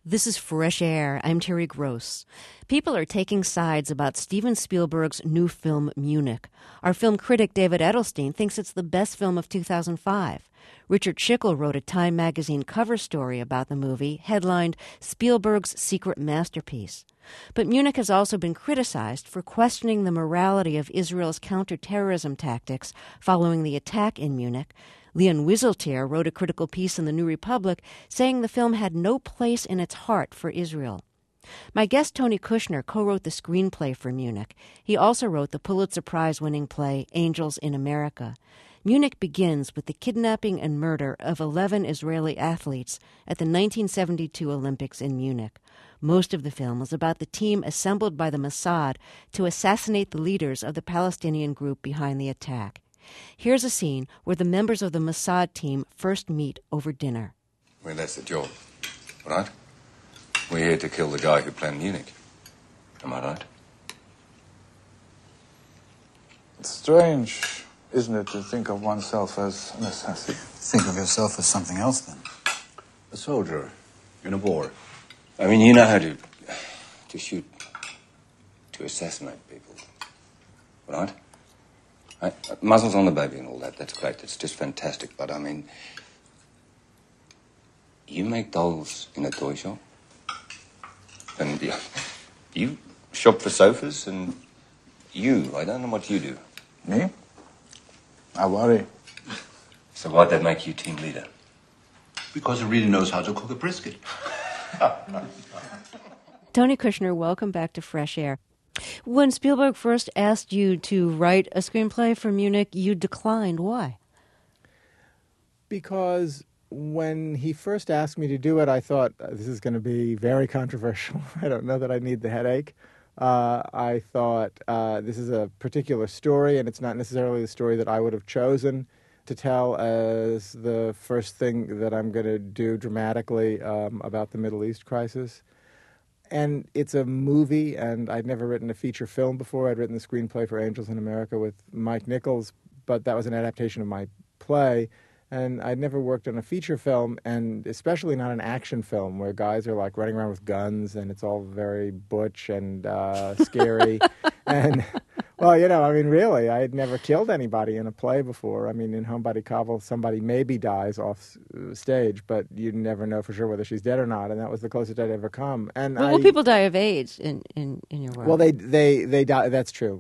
This is Fresh Air. I'm Terry Gross. People are taking sides about Steven Spielberg's new film, Munich. Our film critic David Edelstein thinks it's the best film of 2005. Richard Schickel wrote a Time magazine cover story about the movie, headlined Spielberg's Secret Masterpiece. But Munich has also been criticized for questioning the morality of Israel's counterterrorism tactics following the attack in Munich. Leon Wieseltier wrote a critical piece in the New Republic saying the film had no place in its heart for Israel. My guest Tony Kushner co-wrote the screenplay for Munich. He also wrote the Pulitzer Prize-winning play Angels in America. Munich begins with the kidnapping and murder of 11 Israeli athletes at the 1972 Olympics in Munich. Most of the film is about the team assembled by the Mossad to assassinate the leaders of the Palestinian group behind the attack. Here's a scene where the members of the Mossad team first meet over dinner. Well, that's the job, right? We're here to kill the guy who planned Munich. Am I right? It's strange, isn't it, to think of oneself as an assassin? Think of yourself as something else, then. A soldier in a war. I mean, you know how to shoot, to assassinate people, right? Muzzles on the baby and all that, that's great. That's just fantastic. But, I mean, you make dolls in a toy shop? And you shop for sofas and I don't know what you do. Me? I worry. So why'd that make you team leader? Because he really knows how to cook a brisket. Tony Kushner, welcome back to Fresh Air. When Spielberg first asked you to write a screenplay for Munich, you declined. Why? Because when he first asked me to do it, I thought, this is going to be very controversial. I don't know that I need the headache. I thought, this is a particular story, and it's not necessarily the story that I would have chosen to tell as the first thing that I'm going to do dramatically about the Middle East crisis. And it's a movie, and I'd never written a feature film before. I'd written the screenplay for Angels in America with Mike Nichols, but that was an adaptation of my play. And I'd never worked on a feature film, and especially not an action film where guys are like running around with guns and it's all very butch and scary. And, well, really, I had never killed anybody in a play before. I mean, in Homebody Cobble, somebody maybe dies off stage, but you never know for sure whether she's dead or not, and that was the closest I'd ever come. And well, people die of AIDS in your work. Well, they die. That's true.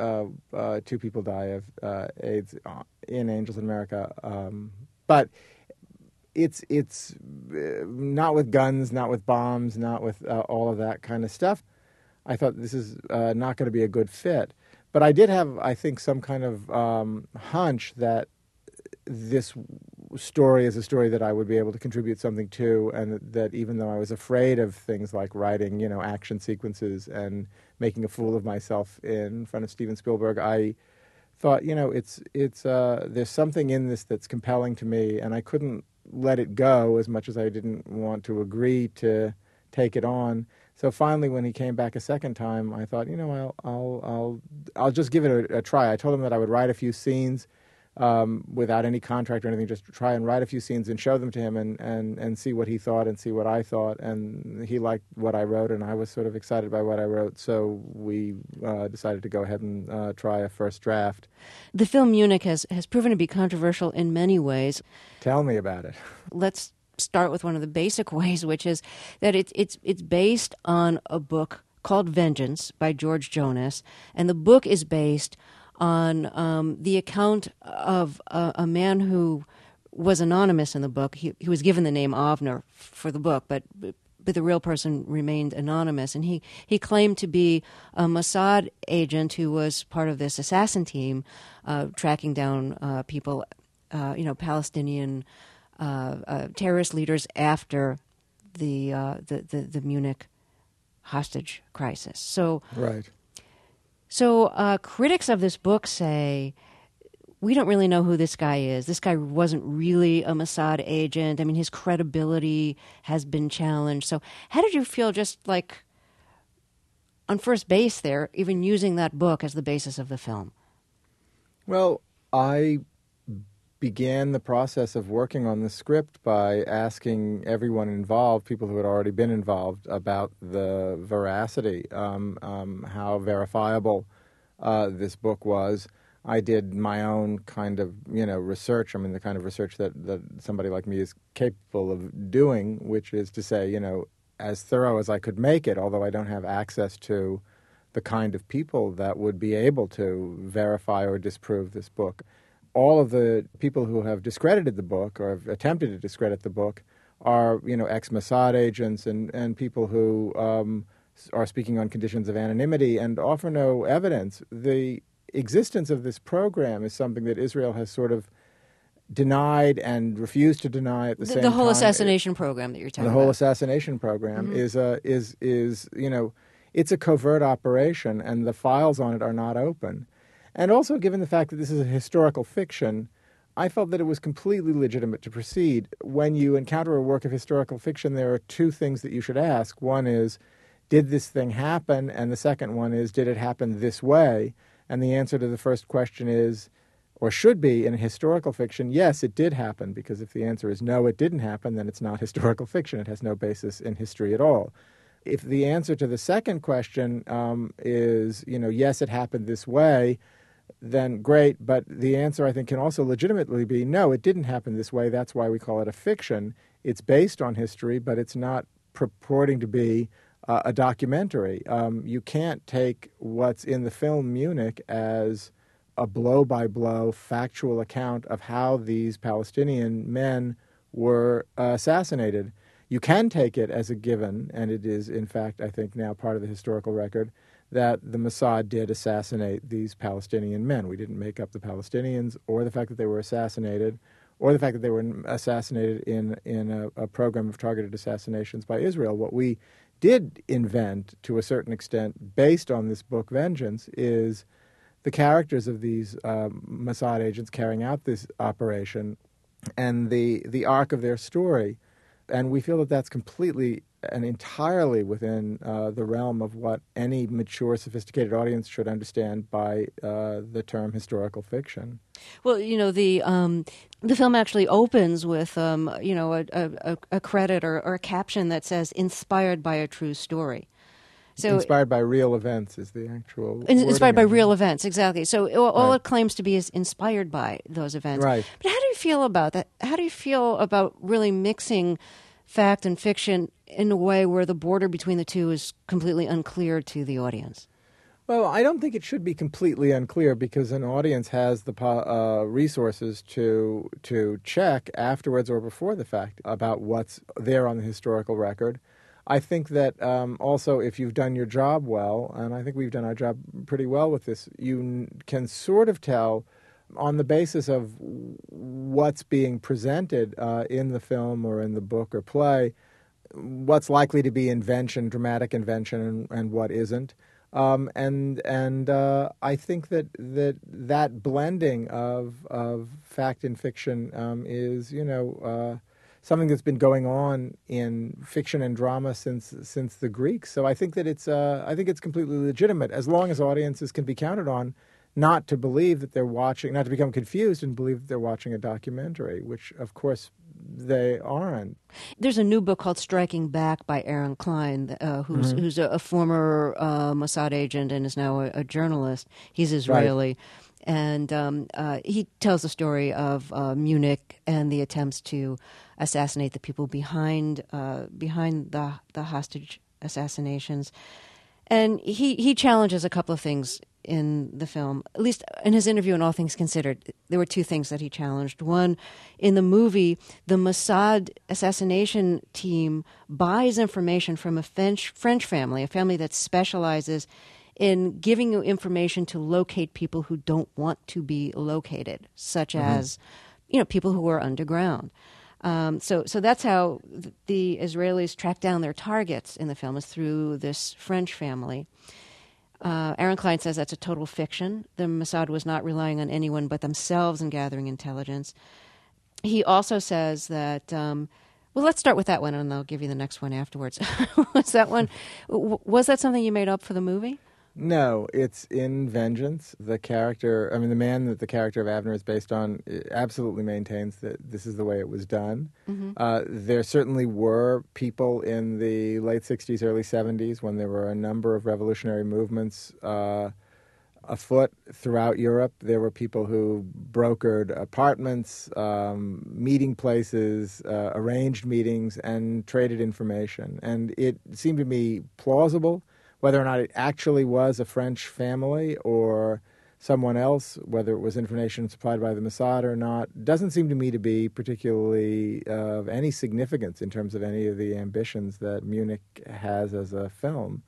2 people die of AIDS in Angels in America, but it's not with guns, not with bombs, not with all of that kind of stuff. I thought this is not going to be a good fit. But I did have, I think, some kind of hunch that this story is a story that I would be able to contribute something to, and that even though I was afraid of things like writing, action sequences and making a fool of myself in front of Steven Spielberg, I thought, it's there's something in this that's compelling to me, and I couldn't let it go as much as I didn't want to agree to take it on. So finally, when he came back a second time, I thought, I'll just give it a try. I told him that I would write a few scenes without any contract or anything, just try and write a few scenes and show them to him and see what he thought and see what I thought. And he liked what I wrote, and I was sort of excited by what I wrote. So we decided to go ahead and try a first draft. The film Munich has proven to be controversial in many ways. Tell me about it. Let's start with one of the basic ways, which is that it's based on a book called Vengeance by George Jonas, and the book is based on the account of a man who was anonymous in the book. He was given the name Avner for the book, but the real person remained anonymous, and he claimed to be a Mossad agent who was part of this assassin team tracking down people, Palestinian terrorist leaders after the Munich hostage crisis. So, right. So critics of this book say, we don't really know who this guy is. This guy wasn't really a Mossad agent. I mean, his credibility has been challenged. So how did you feel just like on first base there, even using that book as the basis of the film? Well, I began the process of working on the script by asking everyone involved, people who had already been involved, about the veracity, how verifiable this book was. I did my own kind of, research. I mean, the kind of research that somebody like me is capable of doing, which is to say, as thorough as I could make it, although I don't have access to the kind of people that would be able to verify or disprove this book. All of the people who have discredited the book or have attempted to discredit the book are, ex-Mossad agents and people who are speaking on conditions of anonymity and offer no evidence. The existence of this program is something that Israel has sort of denied and refused to deny at the same time. The whole assassination program that you're talking about. The whole assassination program is it's a covert operation, and the files on it are not open. And also, given the fact that this is a historical fiction, I felt that it was completely legitimate to proceed. When you encounter a work of historical fiction, there are two things that you should ask. One is, did this thing happen? And the second one is, did it happen this way? And the answer to the first question is, or should be, in historical fiction, yes, it did happen, because if the answer is no, it didn't happen, then it's not historical fiction. It has no basis in history at all. If the answer to the second question is, yes, it happened this way, then great. But the answer, I think, can also legitimately be, no, it didn't happen this way. That's why we call it a fiction. It's based on history, but it's not purporting to be a documentary. You can't take what's in the film Munich as a blow-by-blow factual account of how these Palestinian men were assassinated. You can take it as a given, and it is, in fact, I think now part of the historical record, that the Mossad did assassinate these Palestinian men. We didn't make up the Palestinians or the fact that they were assassinated or the fact that they were assassinated in a program of targeted assassinations by Israel. What we did invent, to a certain extent, based on this book, Vengeance, is the characters of these Mossad agents carrying out this operation and the arc of their story. And we feel that that's completely and entirely within the realm of what any mature, sophisticated audience should understand by the term historical fiction. Well, the film actually opens with a credit or a caption that says "inspired by a true story." So inspired by real events is the actual inspired by wording. real events, exactly. So all Right. it claims to be is inspired by those events. Right. But how do you feel about that? How do you feel about really mixing fact and fiction in a way where the border between the two is completely unclear to the audience? Well, I don't think it should be completely unclear, because an audience has the resources to check afterwards or before the fact about what's there on the historical record. I think that also, if you've done your job well, and I think we've done our job pretty well with this, you can sort of tell on the basis of what's being presented in the film or in the book or play, what's likely to be invention, dramatic invention, and what isn't. And I think that blending of fact and fiction is, something that's been going on in fiction and drama since the Greeks. So I think that it's completely legitimate, as long as audiences can be counted on not to believe that they're watching, not to become confused and believe that they're watching a documentary, which of course they aren't. There's a new book called Striking Back by Aaron Klein, who's a former Mossad agent and is now a journalist. He's Israeli. Right. And he tells the story of Munich and the attempts to assassinate the people behind the hostage assassinations. And he challenges a couple of things in the film. At least in his interview in All Things Considered, there were two things that he challenged. One, in the movie, the Mossad assassination team buys information from a French family, a family that specializes in giving you information to locate people who don't want to be located, such as, people who are underground. So that's how the Israelis track down their targets in the film, is through this French family. Aaron Klein says that's a total fiction. The Mossad was not relying on anyone but themselves in gathering intelligence. He also says that, well, let's start with that one, and I'll give you the next one afterwards. Was that something you made up for the movie? No, it's in Vengeance. The man that the character of Avner is based on absolutely maintains that this is the way it was done. There certainly were people in the late 60s, early 70s when there were a number of revolutionary movements afoot throughout Europe. There were people who brokered apartments, meeting places, arranged meetings, and traded information. And it seemed to me plausible. Whether or not it actually was a French family or someone else, whether it was information supplied by the Mossad or not, doesn't seem to me to be particularly of any significance in terms of any of the ambitions that Munich has as a film.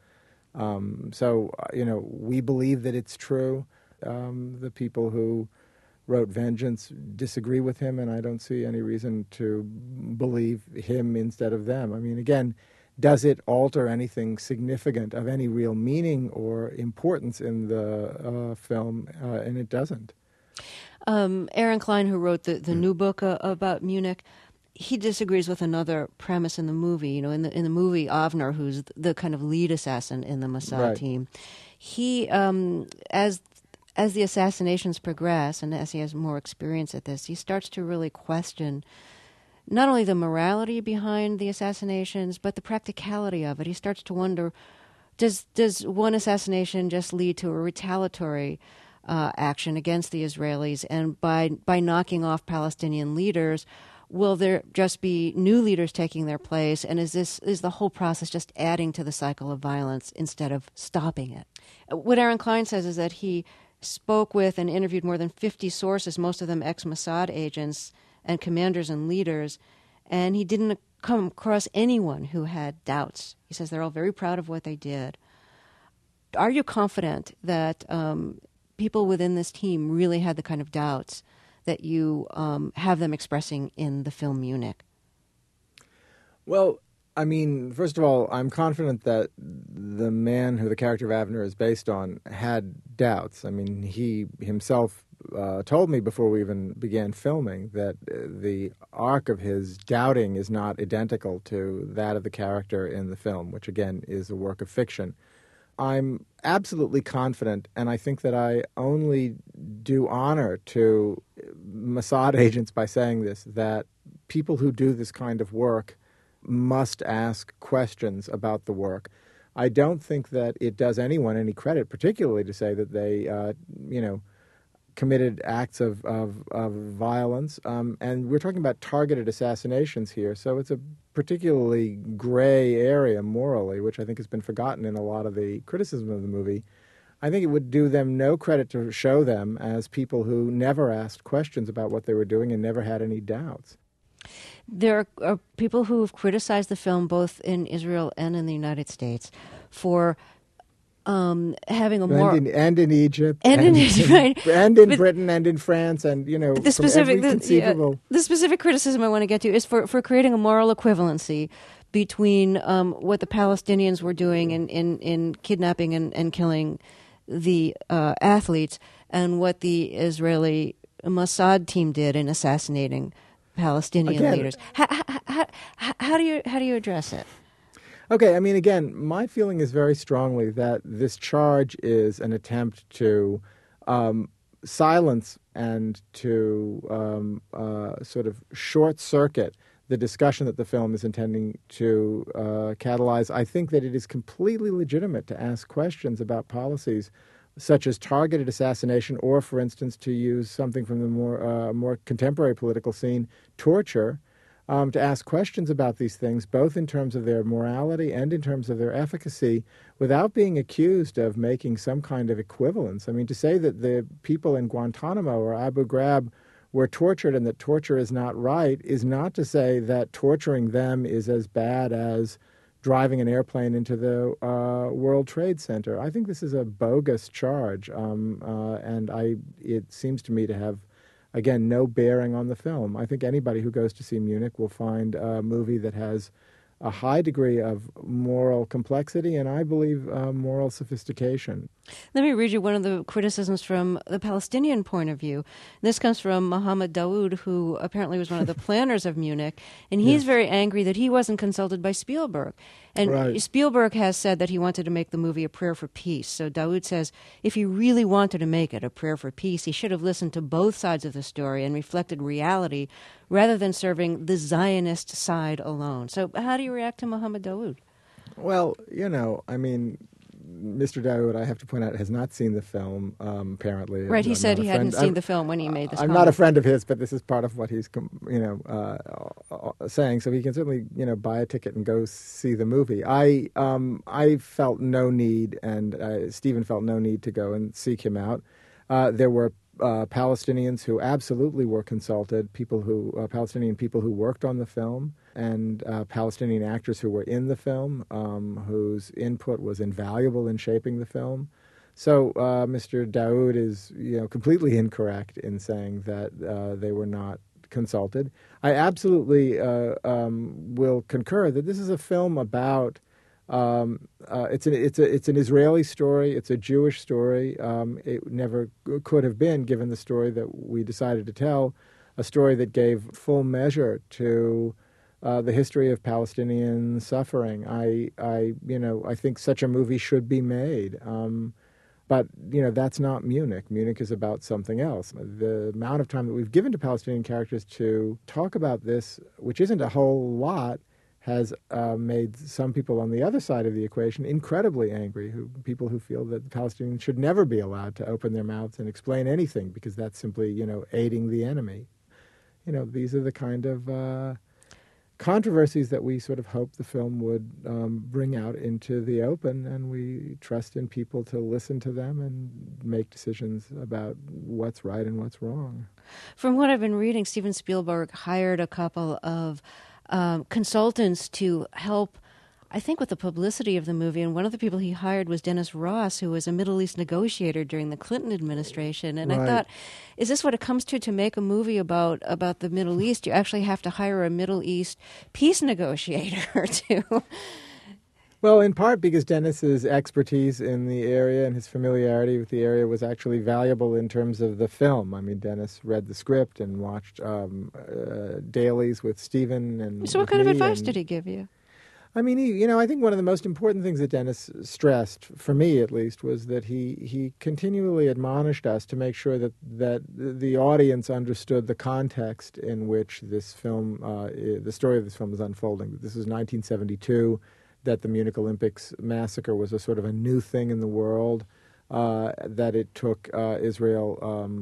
We believe that it's true. The people who wrote Vengeance disagree with him, and I don't see any reason to believe him instead of them. I mean, again, does it alter anything significant of any real meaning or importance in the film? And it doesn't. Aaron Klein, who wrote the new book about Munich, he disagrees with another premise in the movie. You know, in the movie, Avner, who's the kind of lead assassin in the Mossad team, he as the assassinations progress and as he has more experience at this, he starts to really question not only the morality behind the assassinations, but the practicality of it. He starts to wonder, does one assassination just lead to a retaliatory action against the Israelis? And by knocking off Palestinian leaders, will there just be new leaders taking their place? And is the whole process just adding to the cycle of violence instead of stopping it? What Aaron Klein says is that he spoke with and interviewed more than 50 sources, most of them ex-Mossad agents and commanders and leaders, and he didn't come across anyone who had doubts. He says they're all very proud of what they did. Are you confident that people within this team really had the kind of doubts that you have them expressing in the film Munich? Well, I mean, first of all, I'm confident that the man who the character of Avner is based on had doubts. I mean, he himself told me before we even began filming that the arc of his doubting is not identical to that of the character in the film, which again is a work of fiction. I'm absolutely confident, and I think that I only do honor to Mossad agents by saying this, that people who do this kind of work must ask questions about the work. I don't think that it does anyone any credit, particularly to say that they, committed acts of violence. And we're talking about targeted assassinations here, so it's a particularly gray area morally, which I think has been forgotten in a lot of the criticism of the movie. I think it would do them no credit to show them as people who never asked questions about what they were doing and never had any doubts. There are people who have criticized the film both in Israel and in the United States for having a more and in Egypt and in Egypt, right? And in Britain and in France, and the specific criticism I want to get to is for creating a moral equivalency between what the Palestinians were doing in kidnapping and killing the athletes and what the Israeli Mossad team did in assassinating Palestinian leaders. How do you address it? Okay, I mean, again, my feeling is very strongly that this charge is an attempt to silence and to sort of short-circuit the discussion that the film is intending to catalyze. I think that it is completely legitimate to ask questions about policies such as targeted assassination or, for instance, to use something from the more contemporary political scene, torture, to ask questions about these things, both in terms of their morality and in terms of their efficacy, without being accused of making some kind of equivalence. I mean, to say that the people in Guantanamo or Abu Ghraib were tortured and that torture is not right is not to say that torturing them is as bad as driving an airplane into the World Trade Center. I think this is a bogus charge, and it seems to me to have, again, no bearing on the film. I think anybody who goes to see Munich will find a movie that has a high degree of moral complexity and, I believe, moral sophistication. Let me read you one of the criticisms from the Palestinian point of view. This comes from Mohammed Dawood, who apparently was one of the planners of Munich, and he's very angry that he wasn't consulted by Spielberg. And Right. Spielberg has said that he wanted to make the movie a prayer for peace. So Daoud says if he really wanted to make it a prayer for peace, he should have listened to both sides of the story and reflected reality rather than serving the Zionist side alone. So how do you react to Mohammed Daoud? Well, I mean, Mr. Daoud, I have to point out, has not seen the film, apparently. Right, he I'm said not he a hadn't friend. seen the film when he made this I'm comment. not a friend of his, but this is part of what he's, saying. So he can certainly, buy a ticket and go see the movie. I felt no need, and Stephen felt no need to go and seek him out. There were Palestinians who absolutely were consulted, Palestinian people who worked on the film, and Palestinian actors who were in the film, whose input was invaluable in shaping the film. So Mr. Daoud is, completely incorrect in saying that they were not consulted. I absolutely will concur that this is a film about. It's an Israeli story. It's a Jewish story. It never could have been, given the story that we decided to tell, a story that gave full measure to the history of Palestinian suffering. I think such a movie should be made. But, that's not Munich. Munich is about something else. The amount of time that we've given to Palestinian characters to talk about this, which isn't a whole lot, has made some people on the other side of the equation incredibly angry, people who feel that the Palestinians should never be allowed to open their mouths and explain anything because that's simply, aiding the enemy. These are the kind of controversies that we sort of hope the film would bring out into the open, and we trust in people to listen to them and make decisions about what's right and what's wrong. From what I've been reading, Steven Spielberg hired a couple of consultants to help, I think, with the publicity of the movie. And one of the people he hired was Dennis Ross, who was a Middle East negotiator during the Clinton administration. And Right. I thought, is this what it comes to make a movie about the Middle East? You actually have to hire a Middle East peace negotiator to... Well, in part because Dennis's expertise in the area and his familiarity with the area was actually valuable in terms of the film. I mean, Dennis read the script and watched dailies with Stephen and. So, what kind of advice did he give you? I mean, I think one of the most important things that Dennis stressed, for me at least, was that he continually admonished us to make sure that the audience understood the context in which this film, the story of this film is unfolding. This is 1972. That the Munich Olympics massacre was a sort of a new thing in the world, that it took Israel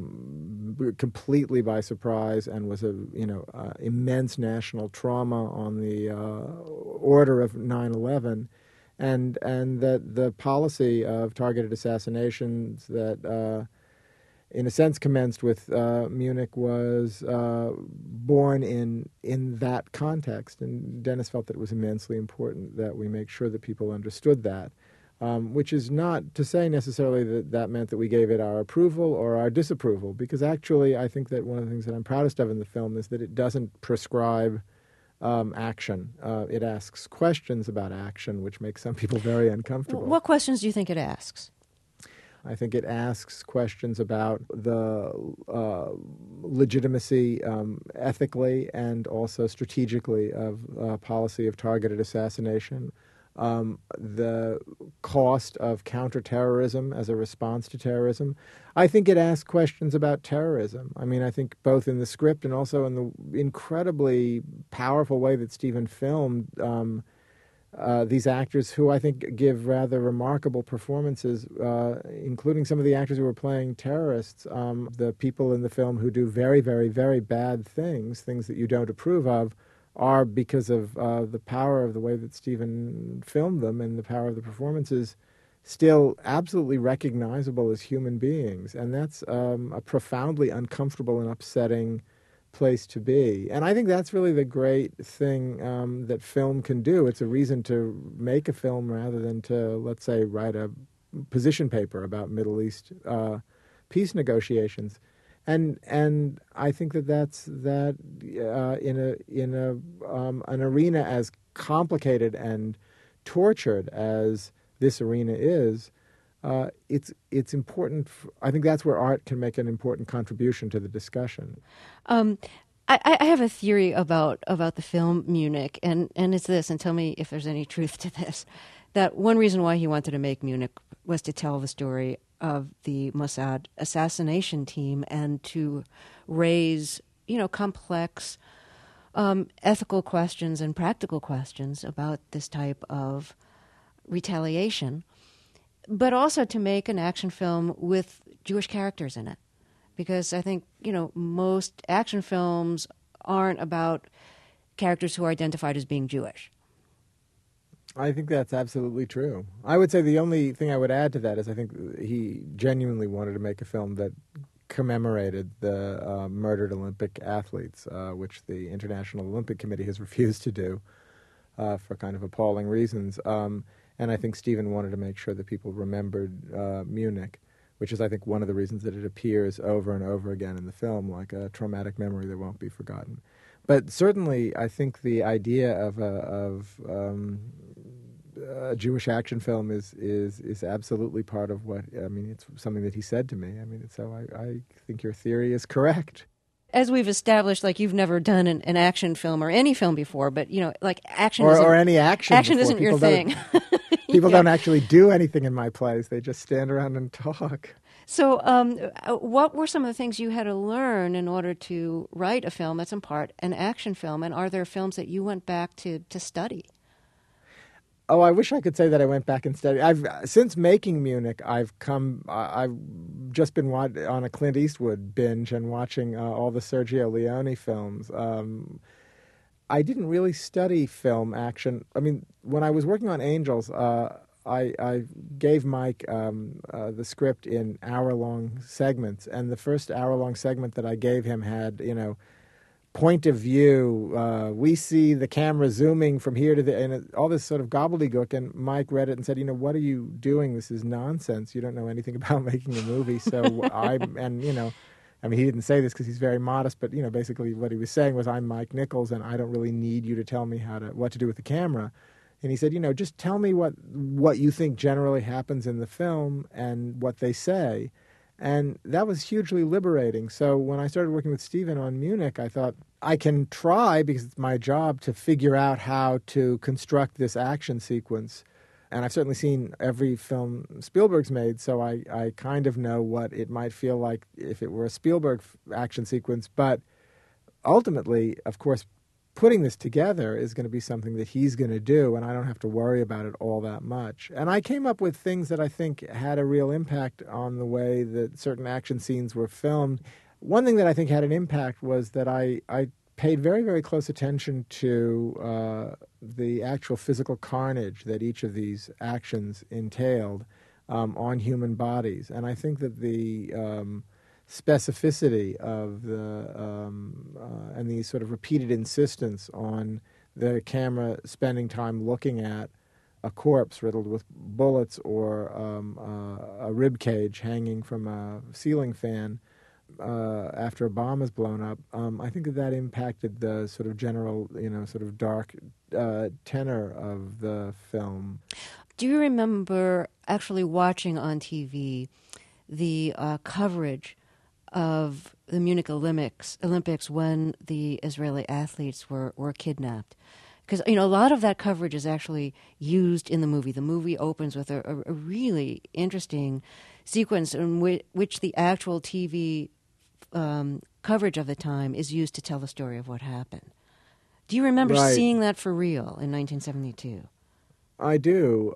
completely by surprise and was a immense national trauma on the order of 9/11, and that the policy of targeted assassinations that in a sense commenced with Munich was born in that context. And Dennis felt that it was immensely important that we make sure that people understood that, which is not to say necessarily that meant that we gave it our approval or our disapproval, because actually I think that one of the things that I'm proudest of in the film is that it doesn't prescribe action. It asks questions about action, which makes some people very uncomfortable. What questions do you think it asks? I think it asks questions about the legitimacy ethically and also strategically of policy of targeted assassination, the cost of counterterrorism as a response to terrorism. I think it asks questions about terrorism. I mean, I think both in the script and also in the incredibly powerful way that Stephen filmed these actors who I think give rather remarkable performances, including some of the actors who were playing terrorists, the people in the film who do very, very, very bad things that you don't approve of, are because of the power of the way that Stephen filmed them and the power of the performances, still absolutely recognizable as human beings. And that's a profoundly uncomfortable and upsetting place to be. And I think that's really the great thing that film can do. It's a reason to make a film rather than to, let's say, write a position paper about Middle East peace negotiations. And I think that's in an arena as complicated and tortured as this arena is, it's important. I think that's where art can make an important contribution to the discussion. I have a theory about the film Munich, and it's this, and tell me if there's any truth to this, that one reason why he wanted to make Munich was to tell the story of the Mossad assassination team and to raise, complex ethical questions and practical questions about this type of retaliation, but also to make an action film with Jewish characters in it. Because I think, most action films aren't about characters who are identified as being Jewish. I think that's absolutely true. I would say the only thing I would add to that is I think he genuinely wanted to make a film that commemorated the murdered Olympic athletes, which the International Olympic Committee has refused to do for kind of appalling reasons. And I think Steven wanted to make sure that people remembered Munich, which is, I think, one of the reasons that it appears over and over again in the film, like a traumatic memory that won't be forgotten. But certainly, I think the idea of a Jewish action film is absolutely part of what, it's something that he said to me. So I think your theory is correct. As we've established, you've never done an action film or any film before, but, action or any action. Action before. isn't your thing. People don't actually do anything in my plays. They just stand around and talk. So what were some of the things you had to learn in order to write a film that's in part an action film? And are there films that you went back to study? Oh, I wish I could say that I went back and studied. Since making Munich, I've just been on a Clint Eastwood binge and watching all the Sergio Leone films. I didn't really study film action. When I was working on Angels, I gave Mike the script in hour-long segments, and the first hour-long segment that I gave him had, point of view, we see the camera zooming from here to there, and all this sort of gobbledygook, and Mike read it and said, what are you doing? This is nonsense. You don't know anything about making a movie. So he didn't say this because he's very modest, but, basically what he was saying was, I'm Mike Nichols, and I don't really need you to tell me what to do with the camera. And he said, just tell me what you think generally happens in the film and what they say. And that was hugely liberating. So when I started working with Steven on Munich, I thought, I can try, because it's my job, to figure out how to construct this action sequence. And I've certainly seen every film Spielberg's made, so I kind of know what it might feel like if it were a Spielberg action sequence. But ultimately, of course, putting this together is going to be something that he's going to do, and I don't have to worry about it all that much. And I came up with things that I think had a real impact on the way that certain action scenes were filmed. One thing that I think had an impact was that I paid very, very close attention to the actual physical carnage that each of these actions entailed on human bodies. And I think that the specificity of and the sort of repeated insistence on the camera spending time looking at a corpse riddled with bullets or a rib cage hanging from a ceiling fan after a bomb is blown up, I think that impacted the sort of general, sort of dark tenor of the film. Do you remember actually watching on TV the coverage of the Munich Olympics when the Israeli athletes were kidnapped? Because, a lot of that coverage is actually used in the movie. The movie opens with a really interesting sequence in which the actual TV coverage of the time is used to tell the story of what happened. Do you remember seeing that for real in 1972? I do.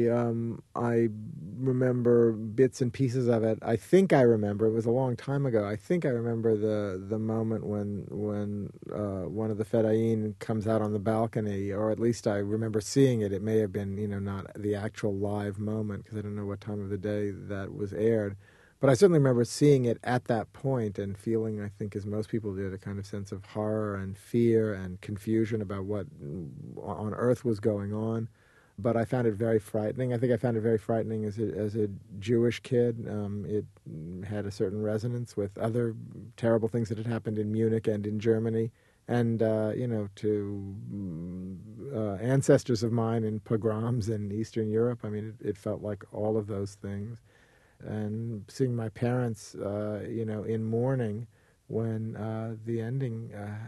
I remember bits and pieces of it. I think I remember. It was a long time ago. I think I remember the moment when one of the Fedayeen comes out on the balcony, or at least I remember seeing it. It may have been, not the actual live moment because I don't know what time of the day that was aired. But I certainly remember seeing it at that point and feeling, I think, as most people did, a kind of sense of horror and fear and confusion about what on earth was going on. But I found it very frightening. I think I found it very frightening as a Jewish kid. It had a certain resonance with other terrible things that had happened in Munich and in Germany. And, to ancestors of mine in pogroms in Eastern Europe, it felt like all of those things. And seeing my parents, in mourning when the ending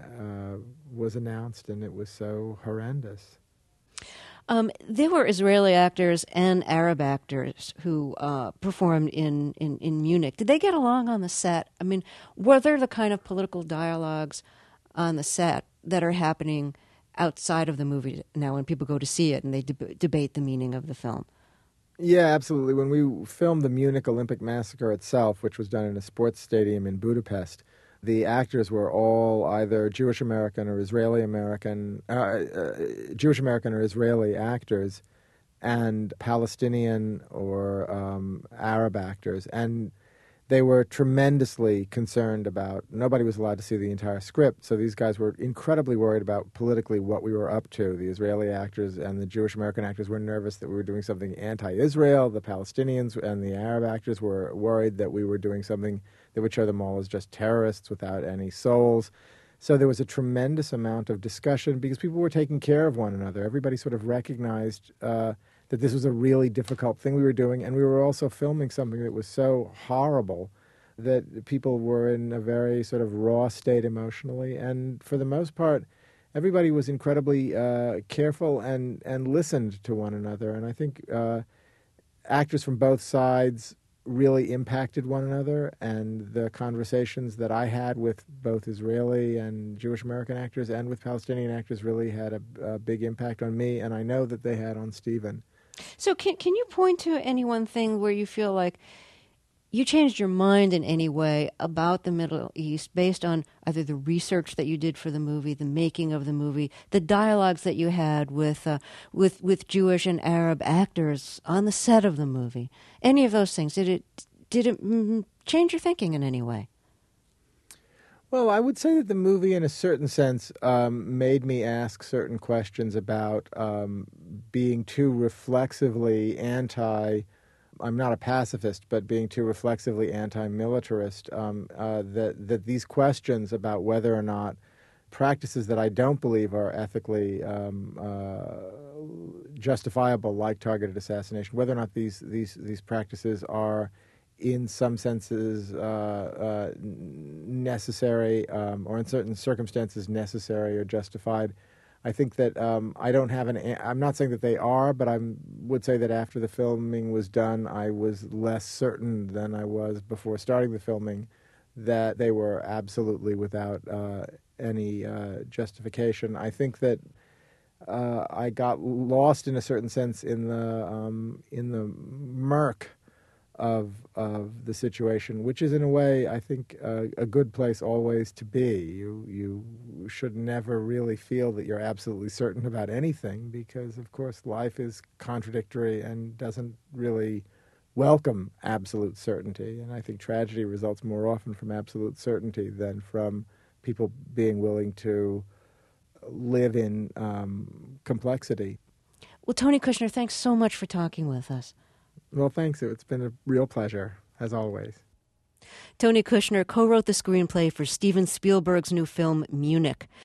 was announced, and it was so horrendous. There were Israeli actors and Arab actors who performed in Munich. Did they get along on the set? I mean, were there the kind of political dialogues on the set that are happening outside of the movie now when people go to see it and they debate the meaning of the film? Yeah, absolutely. When we filmed the Munich Olympic Massacre itself, which was done in a sports stadium in Budapest, the actors were all either Jewish American or Israeli American, Jewish American or Israeli actors, and Palestinian or Arab actors. And they were tremendously concerned about, nobody was allowed to see the entire script, so these guys were incredibly worried about politically what we were up to. The Israeli actors and the Jewish American actors were nervous that we were doing something anti-Israel. The Palestinians and the Arab actors were worried that we were doing something that would show them all as just terrorists without any souls. So there was a tremendous amount of discussion because people were taking care of one another. Everybody sort of recognized that this was a really difficult thing we were doing, and we were also filming something that was so horrible that people were in a very sort of raw state emotionally. And for the most part, everybody was incredibly careful and listened to one another. And I think actors from both sides really impacted one another, and the conversations that I had with both Israeli and Jewish American actors and with Palestinian actors really had a big impact on me, and I know that they had on Stephen. So can you point to any one thing where you feel like you changed your mind in any way about the Middle East based on either the research that you did for the movie, the making of the movie, the dialogues that you had with Jewish and Arab actors on the set of the movie? Any of those things, did it change your thinking in any way? Well, I would say that the movie, in a certain sense, made me ask certain questions about being too reflexively I'm not a pacifist, but being too reflexively anti-militarist, that these questions about whether or not practices that I don't believe are ethically justifiable, like targeted assassination, whether or not these practices are in some senses necessary, or in certain circumstances necessary or justified. I think that I don't have I'm not saying that they are, but I would say that after the filming was done, I was less certain than I was before starting the filming that they were absolutely without any justification. I think that I got lost in a certain sense in the murk of the situation, which is in a way, I think, a good place always to be. You should never really feel that you're absolutely certain about anything, because of course life is contradictory and doesn't really welcome absolute certainty. And I think tragedy results more often from absolute certainty than from people being willing to live in complexity. Well, Tony Kushner, thanks so much for talking with us. Well, thanks. It's been a real pleasure, as always. Tony Kushner co-wrote the screenplay for Steven Spielberg's new film, Munich.